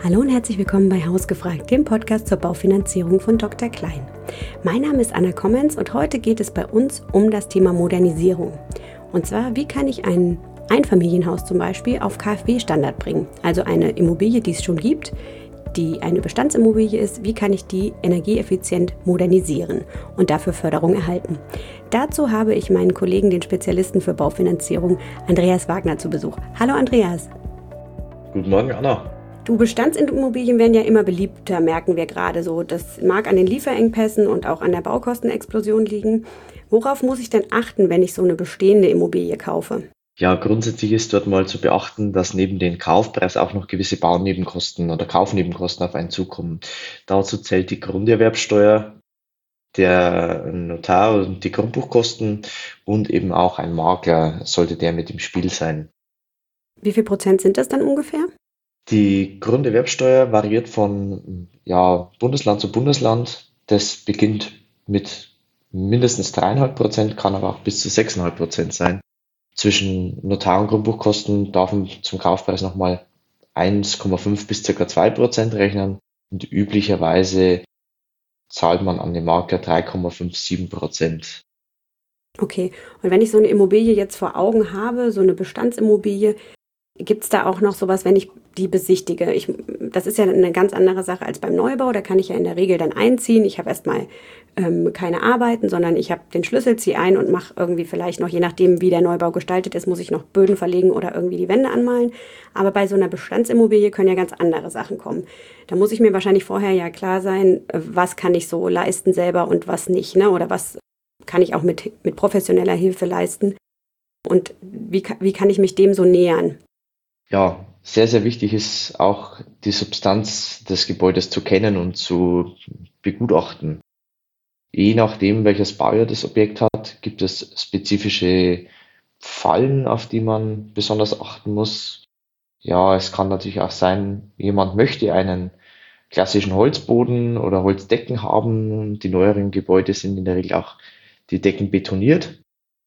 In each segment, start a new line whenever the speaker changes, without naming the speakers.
Hallo und herzlich willkommen bei Hausgefragt, dem Podcast zur Baufinanzierung von Dr. Klein. Mein Name ist Anna Kommens und heute geht es bei uns um das Thema Modernisierung. Und zwar, wie kann ich ein Einfamilienhaus zum Beispiel auf KfW-Standard bringen? Also eine Immobilie, die es schon gibt, die eine Bestandsimmobilie ist, wie kann ich die energieeffizient modernisieren und dafür Förderung erhalten? Dazu habe ich meinen Kollegen, den Spezialisten für Baufinanzierung, Andreas Wagner, zu Besuch. Hallo Andreas.
Guten Morgen, Anna.
Du, Bestandsimmobilien werden ja immer beliebter, merken wir gerade so. Das mag an den Lieferengpässen und auch an der Baukostenexplosion liegen. Worauf muss ich denn achten, wenn ich so eine bestehende Immobilie kaufe?
Ja, grundsätzlich ist dort mal zu beachten, dass neben den Kaufpreis auch noch gewisse Baunebenkosten oder Kaufnebenkosten auf einen zukommen. Dazu zählt die Grunderwerbsteuer, der Notar und die Grundbuchkosten und eben auch ein Makler sollte der mit im Spiel sein.
Wie viel Prozent sind das dann ungefähr?
Die Grunderwerbsteuer variiert von Bundesland zu Bundesland. Das beginnt mit mindestens 3,5%, kann aber auch bis zu 6,5% sein. Zwischen Notar- und Grundbuchkosten darf man zum Kaufpreis nochmal 1,5 bis ca. 2% rechnen und üblicherweise zahlt man an den Makler 3,57%.
Okay, und wenn ich so eine Immobilie jetzt vor Augen habe, so eine Bestandsimmobilie, gibt es da auch noch sowas, wenn ich die besichtige? Das ist ja eine ganz andere Sache als beim Neubau. Da kann ich ja in der Regel dann einziehen. Ich habe erstmal keine Arbeiten, sondern ich habe den Schlüssel, ziehe ein und mache irgendwie vielleicht noch, je nachdem wie der Neubau gestaltet ist, muss ich noch Böden verlegen oder irgendwie die Wände anmalen. Aber bei so einer Bestandsimmobilie können ja ganz andere Sachen kommen. Da muss ich mir wahrscheinlich vorher ja klar sein, was kann ich so leisten selber und was nicht, ne? Oder was kann ich auch mit professioneller Hilfe leisten? Und wie kann ich mich dem so nähern?
Ja, sehr, sehr wichtig ist auch die Substanz des Gebäudes zu kennen und zu begutachten. Je nachdem, welches Baujahr das Objekt hat, gibt es spezifische Fallen, auf die man besonders achten muss. Ja, es kann natürlich auch sein, jemand möchte einen klassischen Holzboden oder Holzdecken haben. Die neueren Gebäude sind in der Regel auch die Decken betoniert.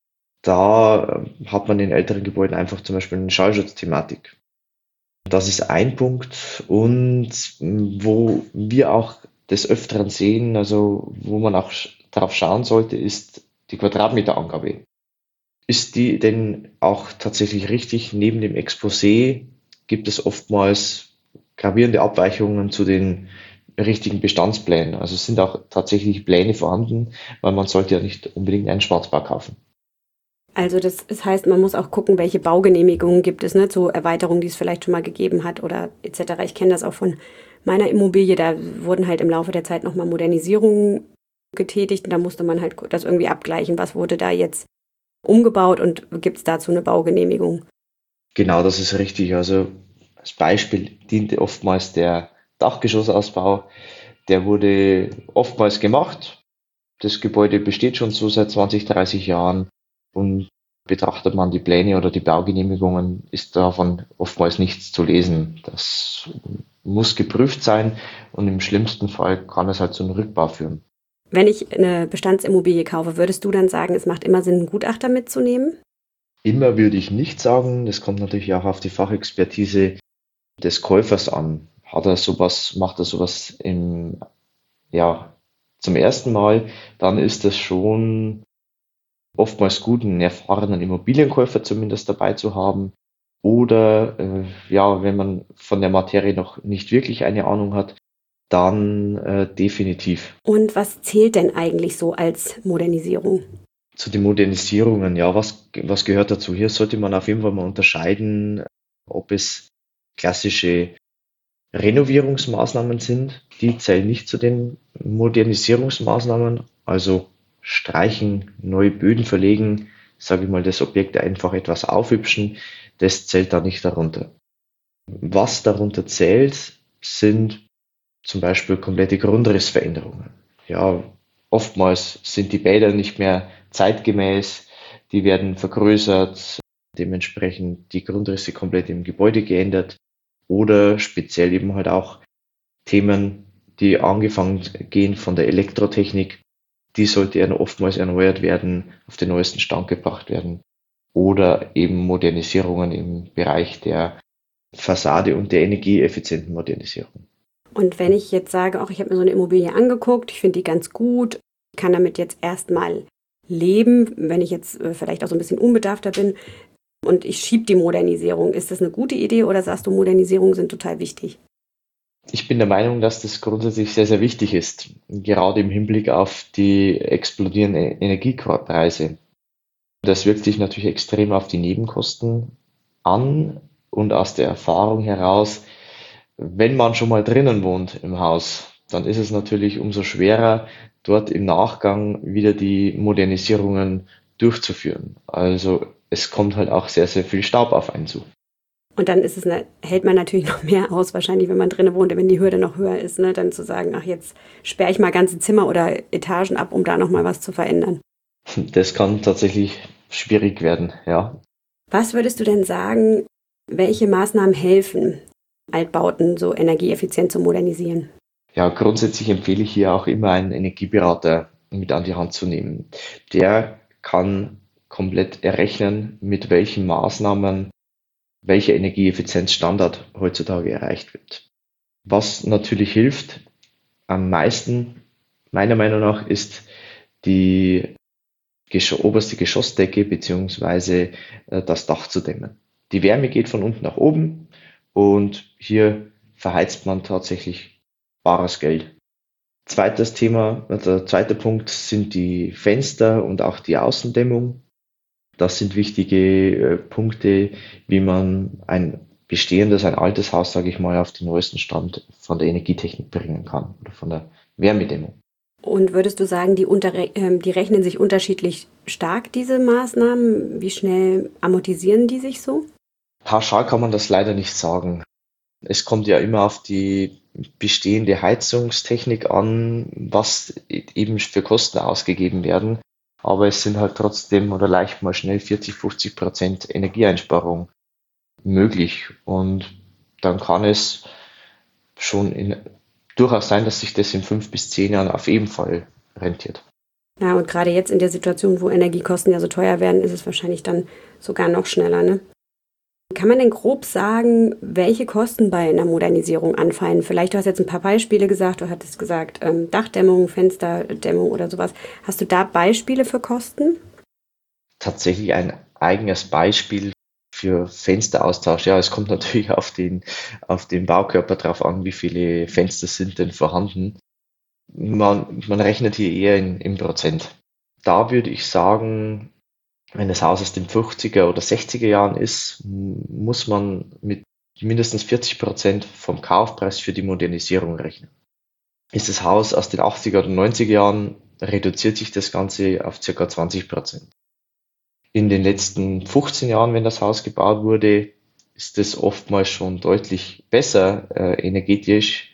Da hat man in älteren Gebäuden einfach zum Beispiel eine Schallschutzthematik. Das ist ein Punkt und wo wir auch des Öfteren sehen, also wo man auch darauf schauen sollte, ist die Quadratmeterangabe. Ist die denn auch tatsächlich richtig? Neben dem Exposé gibt es oftmals gravierende Abweichungen zu den richtigen Bestandsplänen. Also es sind auch tatsächlich Pläne vorhanden, weil man sollte ja nicht unbedingt einen Schwarzbau kaufen.
Also das heißt, man muss auch gucken, welche Baugenehmigungen gibt es, ne, zu Erweiterungen, die es vielleicht schon mal gegeben hat oder etc. Ich kenne das auch von meiner Immobilie, da wurden halt im Laufe der Zeit nochmal Modernisierungen getätigt und da musste man halt das irgendwie abgleichen, was wurde da jetzt umgebaut und gibt es dazu eine Baugenehmigung.
Genau, das ist richtig. Also als Beispiel diente oftmals der Dachgeschossausbau. Der wurde oftmals gemacht. Das Gebäude besteht schon so seit 20, 30 Jahren und betrachtet man die Pläne oder die Baugenehmigungen, ist davon oftmals nichts zu lesen. Das muss geprüft sein und im schlimmsten Fall kann es halt zu einem Rückbau führen.
Wenn ich eine Bestandsimmobilie kaufe, würdest du dann sagen, es macht immer Sinn, einen Gutachter mitzunehmen?
Immer würde ich nicht sagen, das kommt natürlich auch auf die Fachexpertise des Käufers an. Macht er sowas zum ersten Mal, dann ist es schon oftmals gut, einen erfahrenen Immobilienkäufer zumindest dabei zu haben. Oder wenn man von der Materie noch nicht wirklich eine Ahnung hat, dann definitiv.
Und was zählt denn eigentlich so als Modernisierung?
Zu den Modernisierungen, ja, was gehört dazu? Hier sollte man auf jeden Fall mal unterscheiden, ob es klassische Renovierungsmaßnahmen sind. Die zählen nicht zu den Modernisierungsmaßnahmen, also streichen, neue Böden verlegen, sage ich mal, das Objekt einfach etwas aufhübschen, das zählt da nicht darunter. Was darunter zählt, sind zum Beispiel komplette Grundrissveränderungen. Ja, oftmals sind die Bäder nicht mehr zeitgemäß, die werden vergrößert, dementsprechend die Grundrisse komplett im Gebäude geändert oder speziell eben halt auch Themen, die angefangen gehen von der Elektrotechnik, die sollte ja oftmals erneuert werden, auf den neuesten Stand gebracht werden oder eben Modernisierungen im Bereich der Fassade und der energieeffizienten Modernisierung.
Und wenn ich jetzt sage, auch ich habe mir so eine Immobilie angeguckt, ich finde die ganz gut, ich kann damit jetzt erstmal leben, wenn ich jetzt vielleicht auch so ein bisschen unbedarfter bin und ich schiebe die Modernisierung, ist das eine gute Idee oder sagst du, Modernisierungen sind total wichtig?
Ich bin der Meinung, dass das grundsätzlich sehr, sehr wichtig ist, gerade im Hinblick auf die explodierenden Energiepreise. Das wirkt sich natürlich extrem auf die Nebenkosten an und aus der Erfahrung heraus, wenn man schon mal drinnen wohnt im Haus, dann ist es natürlich umso schwerer, dort im Nachgang wieder die Modernisierungen durchzuführen. Also es kommt halt auch sehr, sehr viel Staub auf einen zu.
Und dann hält man natürlich noch mehr aus, wahrscheinlich, wenn man drinnen wohnt, wenn die Hürde noch höher ist, ne? Dann zu sagen, ach, jetzt sperre ich mal ganze Zimmer oder Etagen ab, um da nochmal was zu verändern.
Das kann tatsächlich schwierig werden, ja.
Was würdest du denn sagen, welche Maßnahmen helfen, Altbauten so energieeffizient zu modernisieren?
Ja, grundsätzlich empfehle ich hier auch immer einen Energieberater mit an die Hand zu nehmen. Der kann komplett errechnen, mit welchen Maßnahmen welcher Energieeffizienzstandard heutzutage erreicht wird. Was natürlich hilft am meisten, meiner Meinung nach, ist die oberste Geschossdecke bzw. das Dach zu dämmen. Die Wärme geht von unten nach oben und hier verheizt man tatsächlich bares Geld. Zweites Thema, der zweite Punkt sind die Fenster und auch die Außendämmung. Das sind wichtige Punkte, wie man ein bestehendes, ein altes Haus, sage ich mal, auf den neuesten Stand von der Energietechnik bringen kann oder von der Wärmedämmung.
Und würdest du sagen, die rechnen sich unterschiedlich stark, diese Maßnahmen? Wie schnell amortisieren die sich so?
Pauschal kann man das leider nicht sagen. Es kommt ja immer auf die bestehende Heizungstechnik an, was eben für Kosten ausgegeben werden. Aber es sind halt trotzdem oder leicht mal schnell 40-50% Energieeinsparung möglich. Und dann kann es durchaus sein, dass sich das in 5 bis 10 Jahren auf jeden Fall rentiert.
Ja, und gerade jetzt in der Situation, wo Energiekosten ja so teuer werden, ist es wahrscheinlich dann sogar noch schneller, ne? Kann man denn grob sagen, welche Kosten bei einer Modernisierung anfallen? Vielleicht, du hast jetzt ein paar Beispiele gesagt, du hattest gesagt, Dachdämmung, Fensterdämmung oder sowas. Hast du da Beispiele für Kosten?
Tatsächlich ein eigenes Beispiel für Fensteraustausch. Ja, es kommt natürlich auf den Baukörper drauf an, wie viele Fenster sind denn vorhanden. Man rechnet hier eher in Prozent. Da würde ich sagen, wenn das Haus aus den 50er oder 60er Jahren ist, muss man mit mindestens 40% vom Kaufpreis für die Modernisierung rechnen. Ist das Haus aus den 80er oder 90er Jahren, reduziert sich das Ganze auf ca. 20%. In den letzten 15 Jahren, wenn das Haus gebaut wurde, ist es oftmals schon deutlich besser energetisch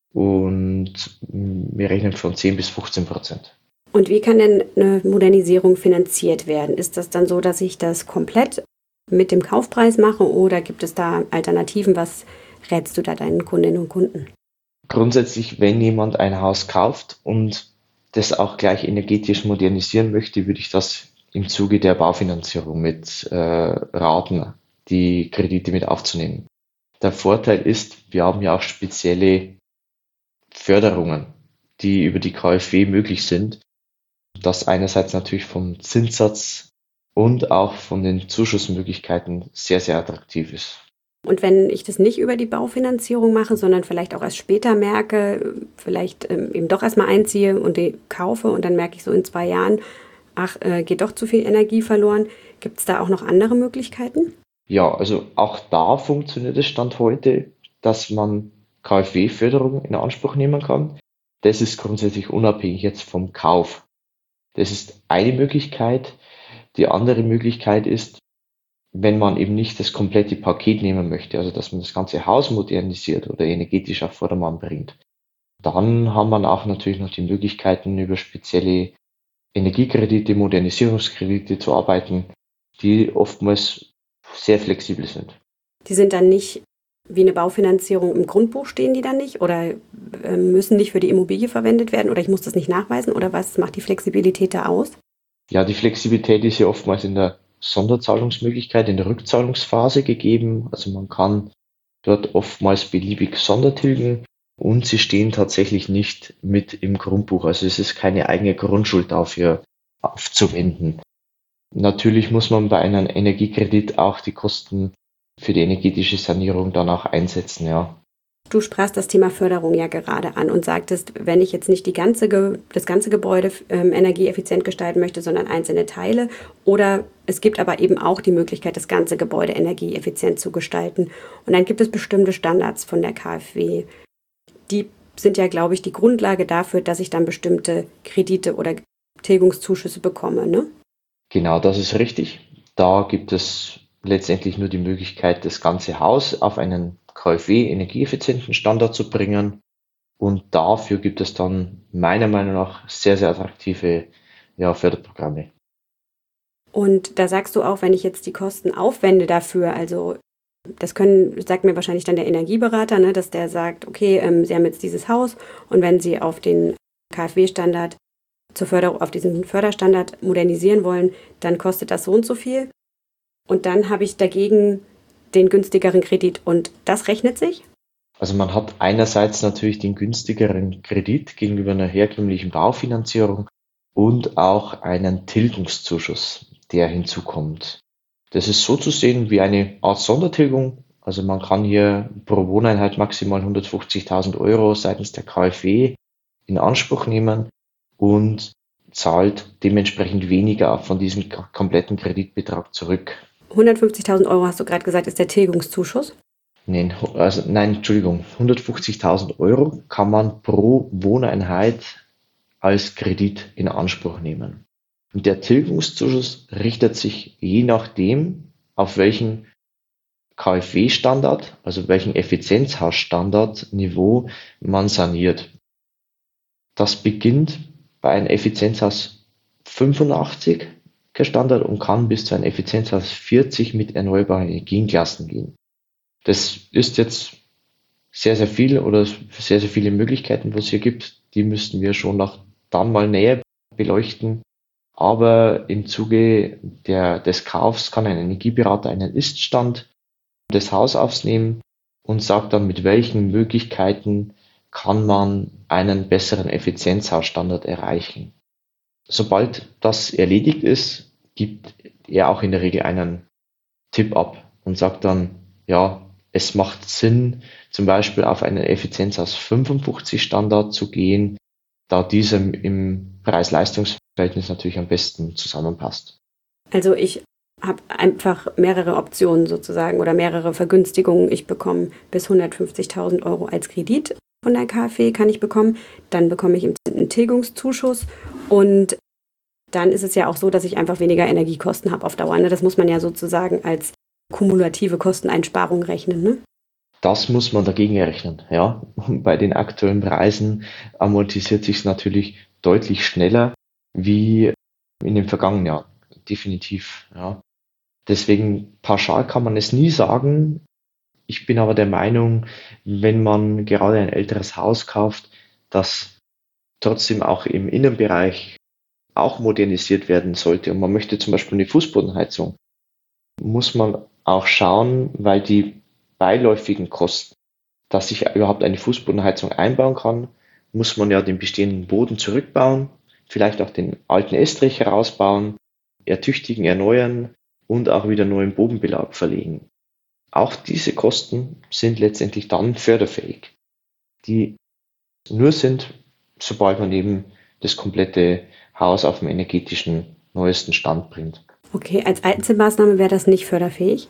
und wir rechnen von 10 bis 15%.
Und wie kann denn eine Modernisierung finanziert werden? Ist das dann so, dass ich das komplett mit dem Kaufpreis mache oder gibt es da Alternativen? Was rätst du da deinen Kundinnen und Kunden?
Grundsätzlich, wenn jemand ein Haus kauft und das auch gleich energetisch modernisieren möchte, würde ich das im Zuge der Baufinanzierung mit raten, die Kredite mit aufzunehmen. Der Vorteil ist, wir haben ja auch spezielle Förderungen, die über die KfW möglich sind. Das einerseits natürlich vom Zinssatz und auch von den Zuschussmöglichkeiten sehr, sehr attraktiv ist.
Und wenn ich das nicht über die Baufinanzierung mache, sondern vielleicht auch erst später merke, vielleicht eben doch erstmal einziehe und die kaufe und dann merke ich so in 2 Jahren, ach, geht doch zu viel Energie verloren. Gibt es da auch noch andere Möglichkeiten?
Ja, also auch da funktioniert es Stand heute, dass man KfW-Förderung in Anspruch nehmen kann. Das ist grundsätzlich unabhängig jetzt vom Kauf. Das ist eine Möglichkeit. Die andere Möglichkeit ist, wenn man eben nicht das komplette Paket nehmen möchte, also dass man das ganze Haus modernisiert oder energetisch auf Vordermann bringt, dann haben wir auch natürlich noch die Möglichkeiten, über spezielle Energiekredite, Modernisierungskredite zu arbeiten, die oftmals sehr flexibel sind.
Die sind dann nicht wie eine Baufinanzierung im Grundbuch, stehen die dann nicht oder müssen nicht für die Immobilie verwendet werden oder ich muss das nicht nachweisen oder was macht die Flexibilität da aus?
Ja, die Flexibilität ist ja oftmals in der Sonderzahlungsmöglichkeit, in der Rückzahlungsphase gegeben. Also man kann dort oftmals beliebig Sondertilgen und sie stehen tatsächlich nicht mit im Grundbuch. Also es ist keine eigene Grundschuld dafür aufzuwenden. Natürlich muss man bei einem Energiekredit auch die Kosten für die energetische Sanierung dann auch einsetzen, ja.
Du sprachst das Thema Förderung ja gerade an und sagtest, wenn ich jetzt nicht das ganze Gebäude energieeffizient gestalten möchte, sondern einzelne Teile, oder es gibt aber eben auch die Möglichkeit, das ganze Gebäude energieeffizient zu gestalten. Und dann gibt es bestimmte Standards von der KfW. Die sind ja, glaube ich, die Grundlage dafür, dass ich dann bestimmte Kredite oder Tilgungszuschüsse bekomme, ne?
Genau, das ist richtig. Da gibt es letztendlich nur die Möglichkeit, das ganze Haus auf einen KfW-energieeffizienten Standard zu bringen. Und dafür gibt es dann meiner Meinung nach sehr, sehr attraktive, ja, Förderprogramme.
Und da sagst du auch, wenn ich jetzt die Kosten aufwende dafür, also sagt mir wahrscheinlich dann der Energieberater, ne, dass der sagt, okay, Sie haben jetzt dieses Haus und wenn Sie auf den KfW-Standard auf diesen Förderstandard modernisieren wollen, dann kostet das so und so viel. Und dann habe ich dagegen den günstigeren Kredit und das rechnet sich?
Also man hat einerseits natürlich den günstigeren Kredit gegenüber einer herkömmlichen Baufinanzierung und auch einen Tilgungszuschuss, der hinzukommt. Das ist so zu sehen wie eine Art Sondertilgung. Also man kann hier pro Wohneinheit maximal 150.000 Euro seitens der KfW in Anspruch nehmen und zahlt dementsprechend weniger von diesem kompletten Kreditbetrag zurück.
150.000 Euro hast du gerade gesagt, ist der Tilgungszuschuss?
Nein, Entschuldigung, 150.000 Euro kann man pro Wohneinheit als Kredit in Anspruch nehmen. Und der Tilgungszuschuss richtet sich je nachdem, auf welchen KfW-Standard, also welchen Effizienzhausstandardniveau man saniert. Das beginnt bei einem Effizienzhaus 85 Standard und kann bis zu einem Effizienzhaus 40 mit erneuerbaren Energienklassen gehen. Das ist jetzt sehr, sehr viel oder sehr, sehr viele Möglichkeiten, was es hier gibt. Die müssten wir schon noch dann mal näher beleuchten. Aber im Zuge des Kaufs kann ein Energieberater einen Iststand des Hauses aufnehmen und sagt dann, mit welchen Möglichkeiten kann man einen besseren Effizienzhausstandard erreichen. Sobald das erledigt ist, gibt er auch in der Regel einen Tipp ab und sagt dann, ja, es macht Sinn, zum Beispiel auf einen Effizienzhaus 55 Standard zu gehen, da dieser im Preis-Leistungs-Verhältnis natürlich am besten zusammenpasst.
Also ich habe einfach mehrere Optionen sozusagen oder mehrere Vergünstigungen. Ich bekomme bis 150.000 Euro als Kredit von der KfW kann ich bekommen. Dann bekomme ich einen Tilgungszuschuss und dann ist es ja auch so, dass ich einfach weniger Energiekosten habe auf Dauer. Ne? Das muss man ja sozusagen als kumulative Kosteneinsparung rechnen. Ne?
Das muss man dagegen rechnen, ja. Bei den aktuellen Preisen amortisiert sich es natürlich deutlich schneller wie in den vergangenen Jahren. Definitiv, ja. Deswegen pauschal kann man es nie sagen. Ich bin aber der Meinung, wenn man gerade ein älteres Haus kauft, das trotzdem auch im Innenbereich auch modernisiert werden sollte und man möchte zum Beispiel eine Fußbodenheizung, muss man auch schauen, weil die beiläufigen Kosten, dass ich überhaupt eine Fußbodenheizung einbauen kann, muss man ja den bestehenden Boden zurückbauen, vielleicht auch den alten Estrich herausbauen, ertüchtigen, erneuern und auch wieder neuen Bodenbelag verlegen. Auch diese Kosten sind letztendlich dann förderfähig, die nur sind, sobald man eben das komplette Haus auf dem energetischen neuesten Stand bringt.
Okay, als Einzelmaßnahme wäre das nicht förderfähig?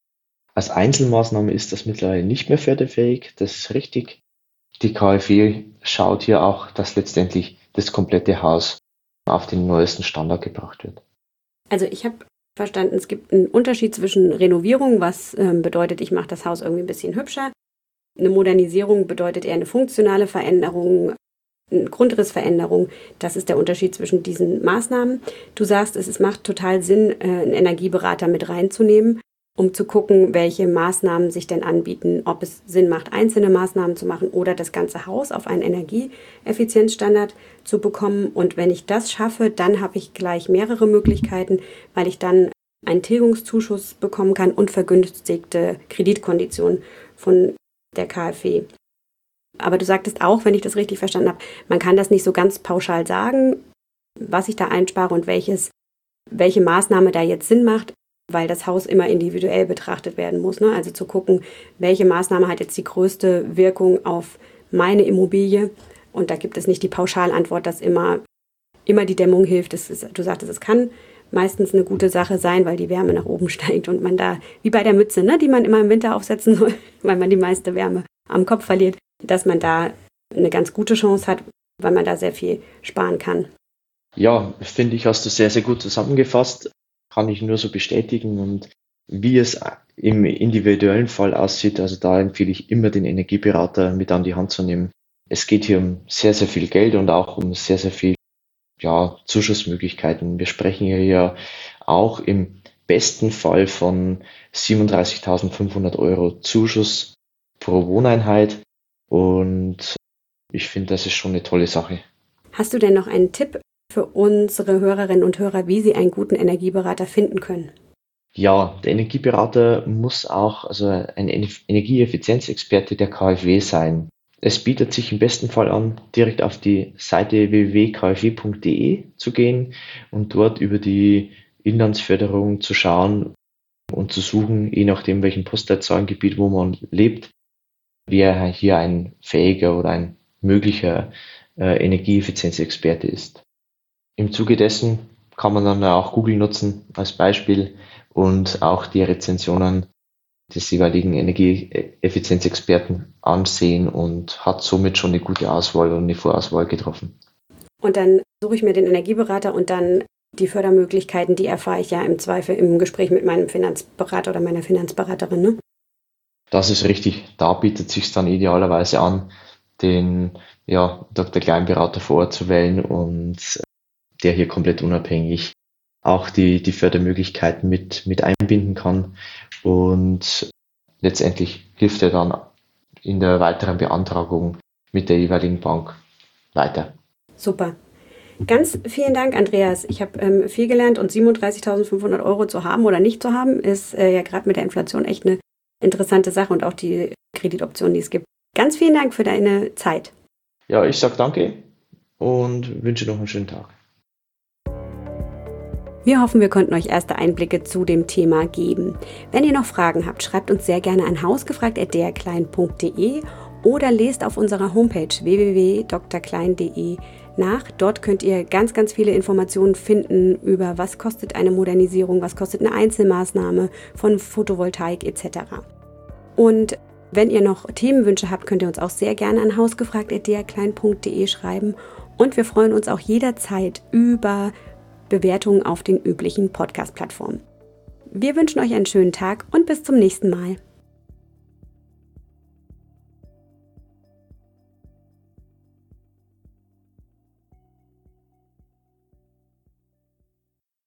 Als Einzelmaßnahme ist das mittlerweile nicht mehr förderfähig, das ist richtig. Die KfW schaut hier auch, dass letztendlich das komplette Haus auf den neuesten Standard gebracht wird.
Also ich habe verstanden, es gibt einen Unterschied zwischen Renovierung, was bedeutet, ich mache das Haus irgendwie ein bisschen hübscher. Eine Modernisierung bedeutet eher eine funktionale Veränderung, eine Grundrissveränderung. Das ist der Unterschied zwischen diesen Maßnahmen. Du sagst, es macht total Sinn, einen Energieberater mit reinzunehmen, um zu gucken, welche Maßnahmen sich denn anbieten, ob es Sinn macht, einzelne Maßnahmen zu machen oder das ganze Haus auf einen Energieeffizienzstandard zu bekommen. Und wenn ich das schaffe, dann habe ich gleich mehrere Möglichkeiten, weil ich dann einen Tilgungszuschuss bekommen kann und vergünstigte Kreditkonditionen von der KfW. Aber du sagtest auch, wenn ich das richtig verstanden habe, man kann das nicht so ganz pauschal sagen, was ich da einspare und welche Maßnahme da jetzt Sinn macht, weil das Haus immer individuell betrachtet werden muss. Ne? Also zu gucken, welche Maßnahme hat jetzt die größte Wirkung auf meine Immobilie. Und da gibt es nicht die Pauschalantwort, dass immer die Dämmung hilft. Du sagtest, es kann meistens eine gute Sache sein, weil die Wärme nach oben steigt und man da, wie bei der Mütze, ne, die man immer im Winter aufsetzen soll, weil man die meiste Wärme am Kopf verliert, dass man da eine ganz gute Chance hat, weil man da sehr viel sparen kann.
Ja, finde ich, hast du sehr, sehr gut zusammengefasst. Kann ich nur so bestätigen. Und wie es im individuellen Fall aussieht, also da empfehle ich immer, den Energieberater mit an die Hand zu nehmen. Es geht hier um sehr, sehr viel Geld und auch um sehr, sehr viel Zuschussmöglichkeiten. Wir sprechen hier auch im besten Fall von 37.500 Euro Zuschuss pro Wohneinheit. Und ich finde, das ist schon eine tolle Sache.
Hast du denn noch einen Tipp für unsere Hörerinnen und Hörer, wie sie einen guten Energieberater finden können?
Ja, der Energieberater muss auch ein Energieeffizienzexperte der KfW sein. Es bietet sich im besten Fall an, direkt auf die Seite www.kfw.de zu gehen und dort über die Inlandsförderung zu schauen und zu suchen, je nachdem, welchem Postleitzahlengebiet, wo man lebt, wer hier ein fähiger oder ein möglicher Energieeffizienzexperte ist. Im Zuge dessen kann man dann auch Google nutzen als Beispiel und auch die Rezensionen des jeweiligen Energieeffizienzexperten ansehen und hat somit schon eine gute Auswahl und eine Vorauswahl getroffen.
Und dann suche ich mir den Energieberater und dann die Fördermöglichkeiten, die erfahre ich ja im Zweifel im Gespräch mit meinem Finanzberater oder meiner Finanzberaterin, ne?
Das ist richtig. Da bietet es sich dann idealerweise an, den Dr. Klein-Berater vor Ort zu wählen und der hier komplett unabhängig auch die Fördermöglichkeiten mit einbinden kann. Und letztendlich hilft er dann in der weiteren Beantragung mit der jeweiligen Bank weiter.
Super. Ganz vielen Dank, Andreas. Ich habe viel gelernt und 37.500 Euro zu haben oder nicht zu haben, ist ja gerade mit der Inflation echt eine interessante Sache und auch die Kreditoptionen, die es gibt. Ganz vielen Dank für deine Zeit.
Ja, ich sage danke und wünsche noch einen schönen Tag.
Wir hoffen, wir konnten euch erste Einblicke zu dem Thema geben. Wenn ihr noch Fragen habt, schreibt uns sehr gerne an hausgefragt@drklein.de oder lest auf unserer Homepage www.drklein.de nach. Dort könnt ihr ganz, ganz viele Informationen finden über was kostet eine Modernisierung, was kostet eine Einzelmaßnahme von Photovoltaik etc. Und wenn ihr noch Themenwünsche habt, könnt ihr uns auch sehr gerne an hausgefragt@drklein.de schreiben. Und wir freuen uns auch jederzeit über Bewertungen auf den üblichen Podcast-Plattformen. Wir wünschen euch einen schönen Tag und bis zum nächsten Mal.